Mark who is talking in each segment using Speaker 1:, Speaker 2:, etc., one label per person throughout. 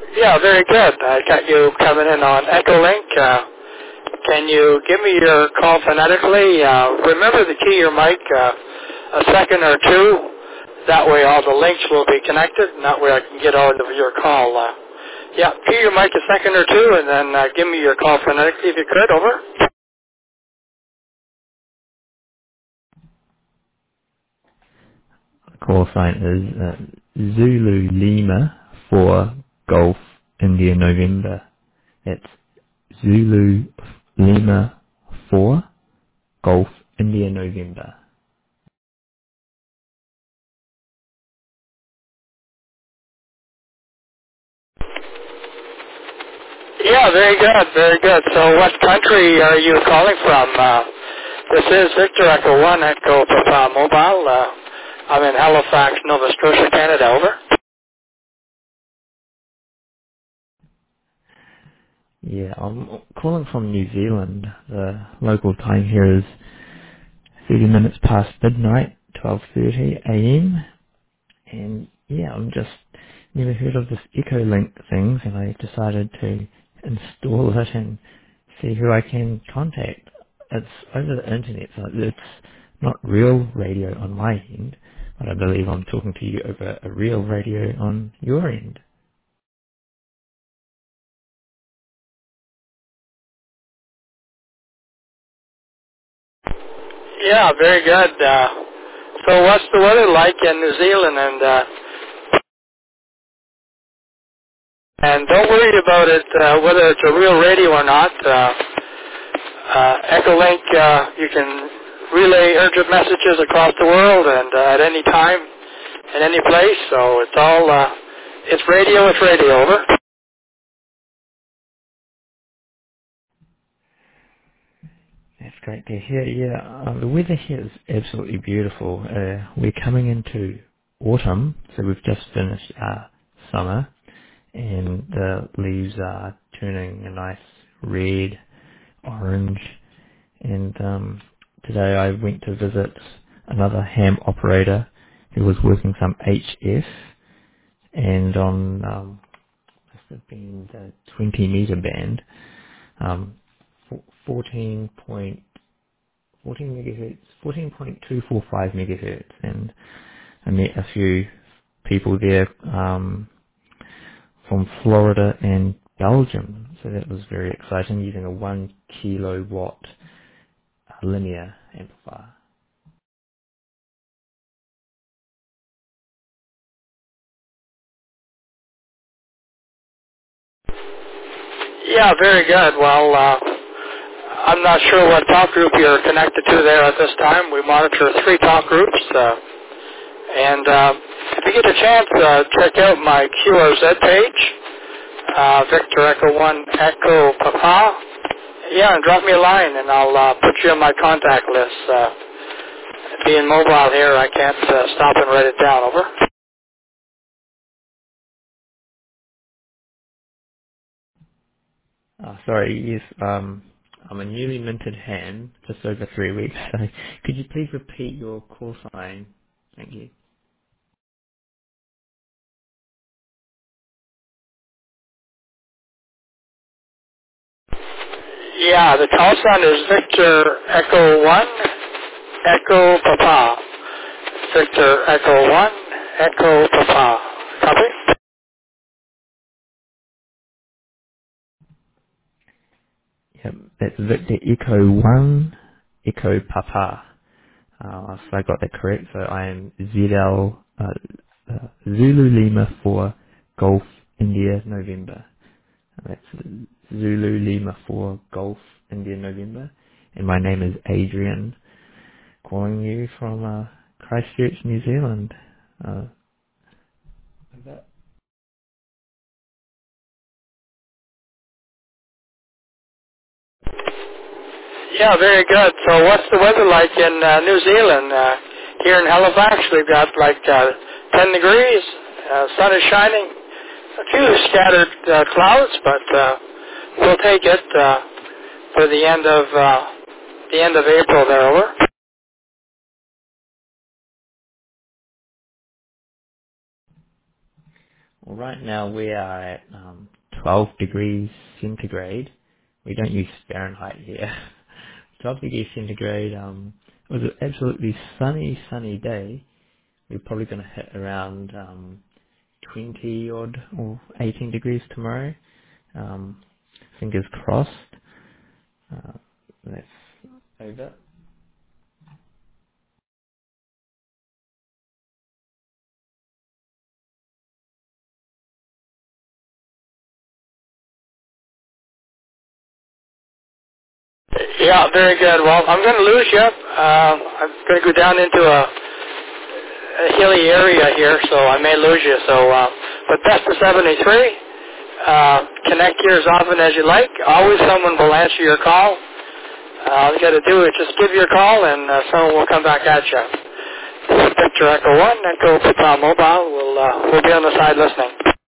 Speaker 1: Yeah, very good. I got you coming in on Echolink. Can you give me your call phonetically? Remember to key your mic a second or two. That way all the links will be connected, and that way I can get all of your call. Yeah, key your mic a second or two, and then give me your call phonetically if you could. Over.
Speaker 2: Call sign is Zulu Lima for Golf India November. That's Zulu Lima for Golf India November.
Speaker 1: Yeah, very good, very good. So what country are you calling from? This is Victor Echo 1 Echo Papa Mobile. I'm in Halifax, Nova Scotia, Canada. Over.
Speaker 2: Yeah, I'm calling from New Zealand. The local time here is 30 minutes past midnight, 12:30 a.m. And yeah, I'm just never heard of this EchoLink things, and I decided to install it and see who I can contact. It's over the internet, so it's not real radio on my end, but I believe I'm talking to you over a real radio on your end.
Speaker 1: Yeah, very good. So what's the weather like in New Zealand? And don't worry about it, whether it's a real radio or not. Echolink, you can relay urgent messages across the world and at any time, in any place. So it's all, it's radio, over.
Speaker 2: That's great to hear. Yeah, the weather here is absolutely beautiful. We're coming into autumn, so we've just finished our summer, and the leaves are turning a nice red, orange. And today I went to visit another ham operator who was working some HF, and on must have been the 20 meter band, um, 14 megahertz, 14.245 megahertz, and I met a few people there from Florida and Belgium, so that was very exciting, using a 1 kilowatt linear amplifier.
Speaker 1: Yeah, very good. Well, I'm not sure what talk group you're connected to there at this time. We monitor 3 talk groups. And if you get a chance, check out my QRZ page, Victor Echo 1 Echo Papa. Yeah, and drop me a line, and I'll put you on my contact list. Being mobile here, I can't stop and write it down. Over.
Speaker 2: Sorry, yes, I'm a newly minted ham, just over 3 weeks, so could you please repeat your call sign? Thank you.
Speaker 1: Yeah, the call sign is Victor Echo 1 Echo Papa. Victor Echo 1 Echo Papa. Copy?
Speaker 2: Yep, that's Victor Echo 1 Echo Papa. So I got that correct, so I am Zulu Lima for Golf India November. That's Zulu Lima for Golf India November. And my name is Adrian, calling you from Christchurch, New Zealand. That-
Speaker 1: Yeah, very good. So what's the weather like in New Zealand? Here in Halifax, we've got like 10 degrees. Sun is shining. A few scattered clouds, but we'll take it for the end of April there. Over.
Speaker 2: Well, right now we are at 12 degrees centigrade. We don't use Fahrenheit here. 12 degrees centigrade. It was an absolutely sunny day. We're probably going to hit around 20 odd or 18 degrees tomorrow. Um, fingers crossed. That's over.
Speaker 1: Yeah, very good. Well, I'm going to lose you. I'm going to go down into a hilly area here, so I may lose you. So, but best of 73. Connect here as often as you like. Always someone will answer your call. All you got to do is just give your call, and someone will come back at you. This is Victor Echo 1, Echo Papa Mobile. We'll be on the side listening.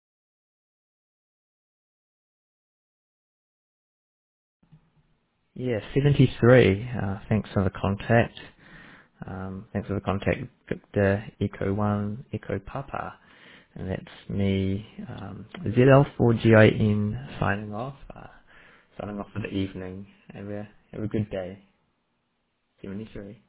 Speaker 2: Yeah, 73. Thanks for the contact. Thanks for the contact, Victor Echo 1, Echo Papa. And that's me, ZL4GIN signing off. Signing off for the evening. Have a good day. 73.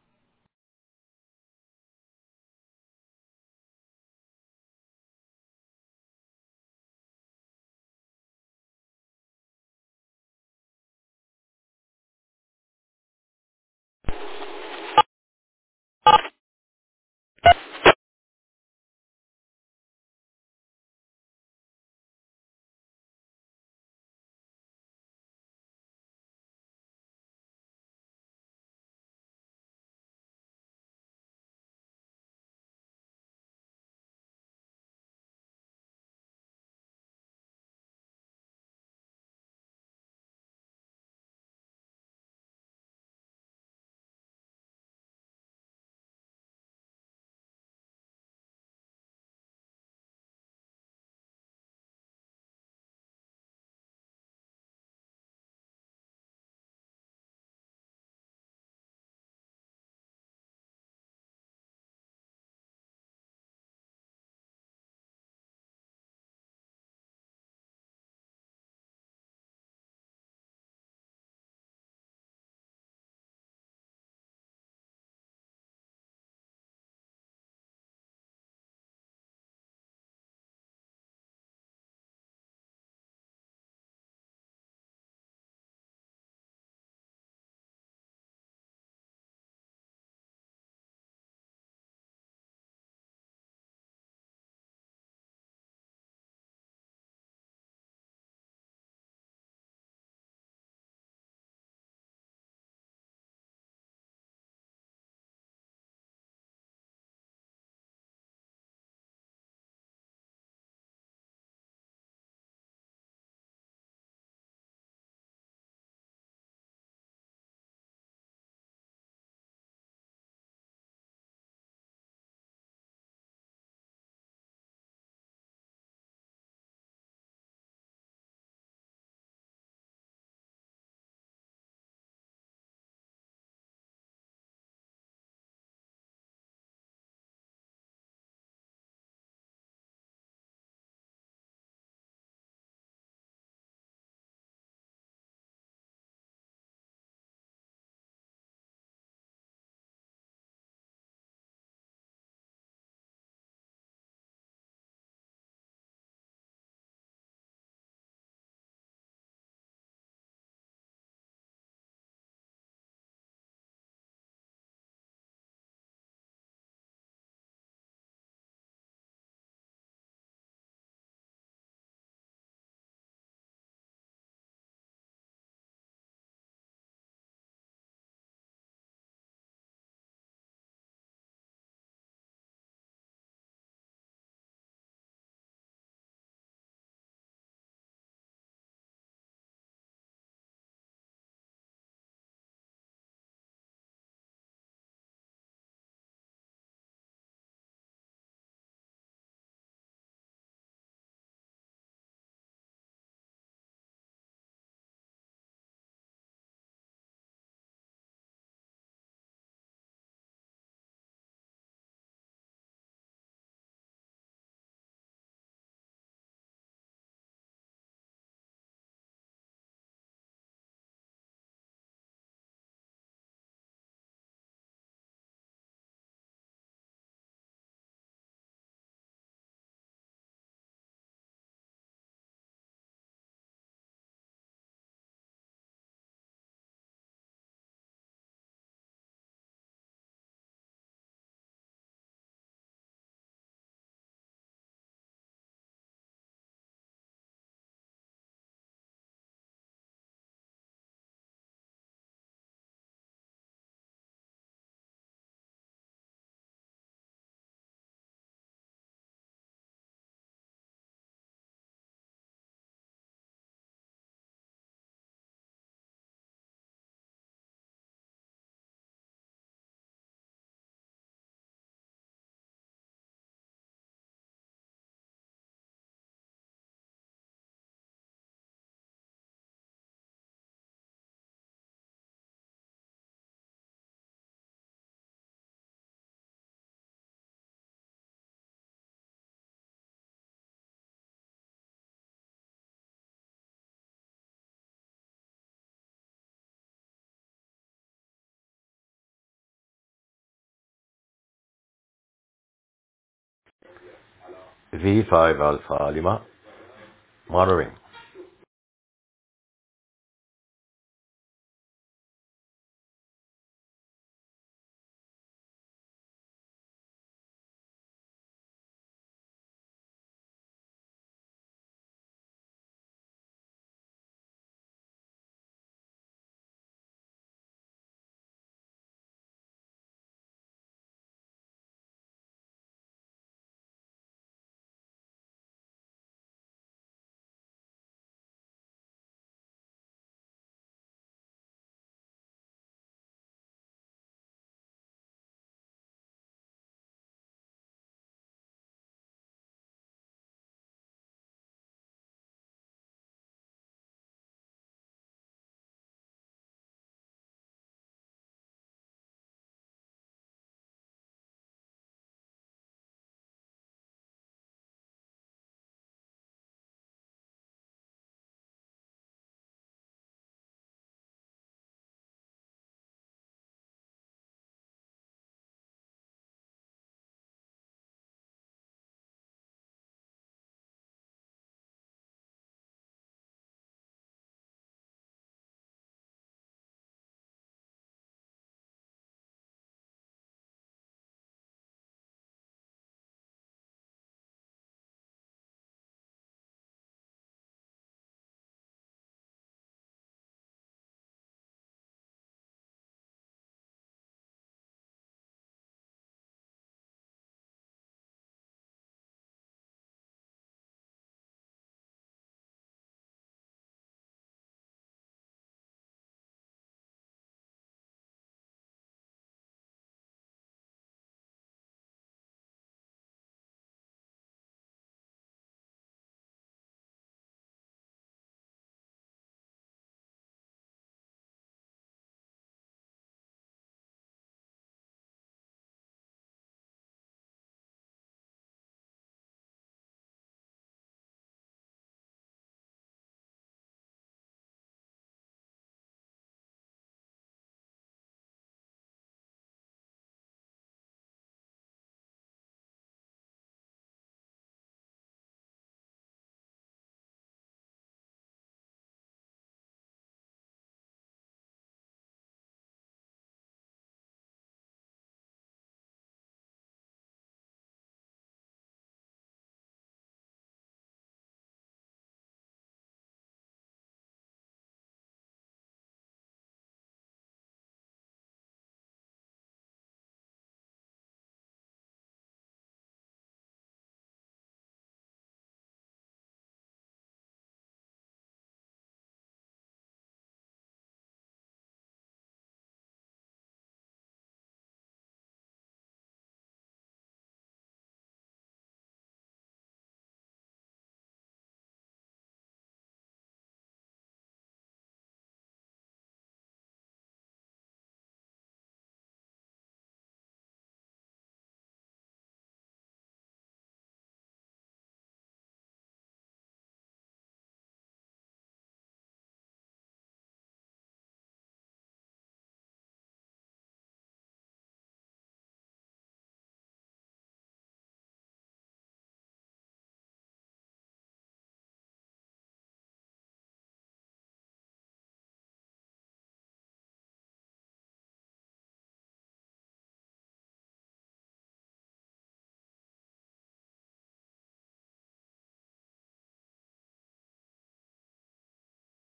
Speaker 3: V5 Alpha Lima, monitoring.